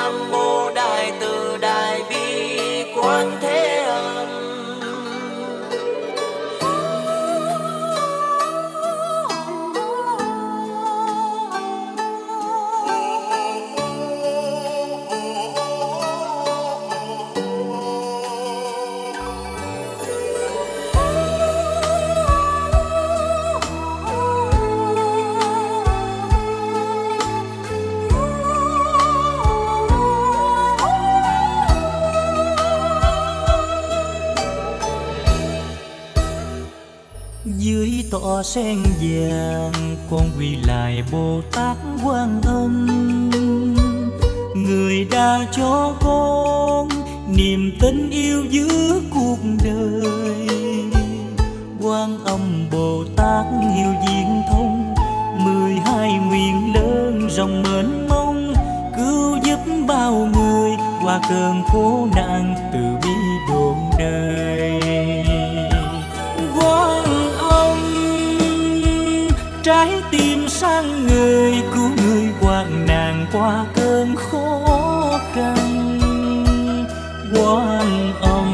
nam mô đại từ đại bi quan thế âm. Dưới tọa sen vàng con quỳ lại Bồ Tát Quan Âm, người đã cho con niềm tin yêu giữa cuộc đời. Quan Âm Bồ Tát hiếu diễn thông, 12 nguyện lớn rộng mênh mông, cứu giúp bao người qua cơn khổ nạn, từ bi độ đời. Quan Âm trái tim sáng người, cứu người hoạn nạn qua cơn khó khăn. Quan Âm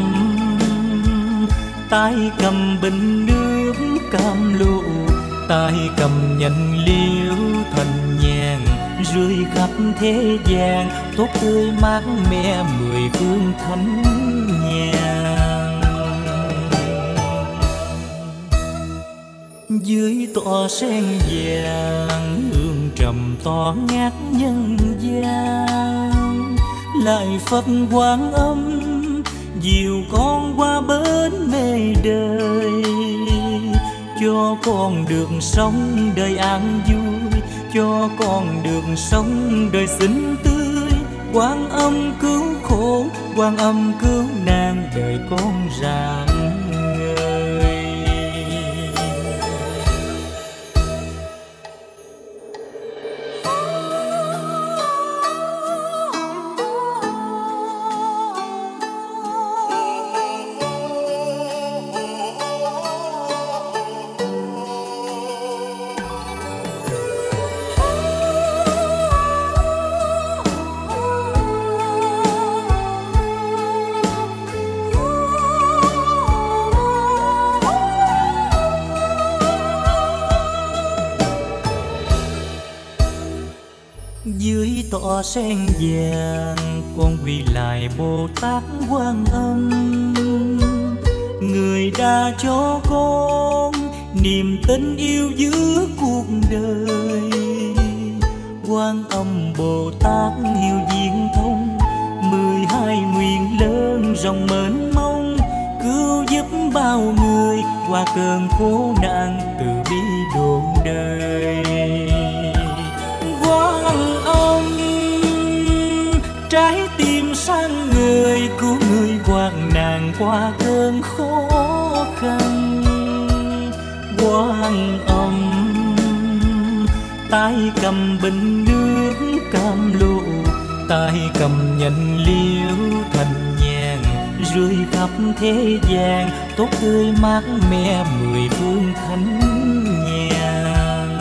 tay cầm bình nước cam lộ, tay cầm nhành liễu thành nhàn, rơi khắp thế gian tốt tươi mát mẻ 10 phương thánh nhàn. Dưới tọa sen vàng hương trầm tỏa ngát nhân gian, lại Phật Quan Âm dìu con qua bến mê đời, cho con được sống đời an vui, cho con được sống đời xinh tươi. Quan Âm cứu khổ, Quan Âm cứu nạn, đời con rạng ngời. Dưới tọa sen vàng con quỳ lại Bồ Tát Quan Âm, người đã cho con niềm tin yêu giữa cuộc đời. Quan Âm Bồ Tát hiếu diễn thông, 12 nguyện lớn rộng mênh mông, cứu giúp bao người qua cơn khổ nạn, từ bi độ đời. Quan Âm trái tim sáng người, cứu người hoạn nạn qua cơn khó khăn. Quan Âm tay cầm bình nước cam lộ, tay cầm nhành liễu thành nhàn, rơi khắp thế gian tốt tươi mát mẻ 10 phương thánh nhàn.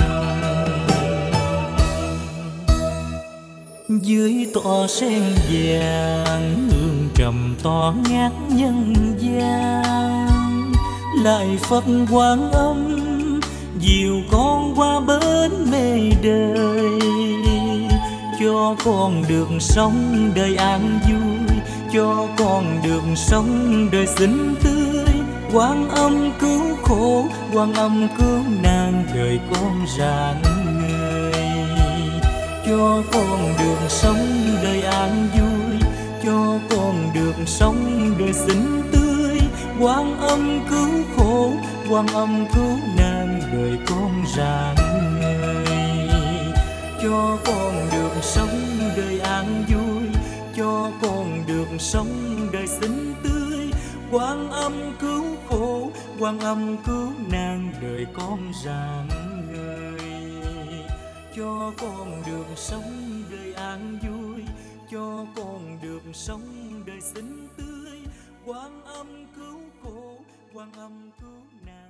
Dưới tọa sen vàng hương trầm tỏa ngát nhân gian, lại Phật Quan Âm dìu con qua bến mê đời, cho con được sống đời an vui, cho con được sống đời xinh tươi. Quan Âm cứu khổ, Quan Âm cứu nạn, đời con rạng ngời. Cho con được sống đời an vui, cho con được sống đời xinh tươi. Quan Âm cứu khổ, Quan Âm cứu nạn, đời con rạng ngời. Cho con được sống đời an vui, cho con được sống đời xinh tươi. Quan Âm cứu khổ, Quan Âm cứu nạn, đời con rạng ngời. Cho con được sống đời an vui, cho con được sống đời xinh tươi. Quan Âm cứu khổ, Quan Âm cứu nạn.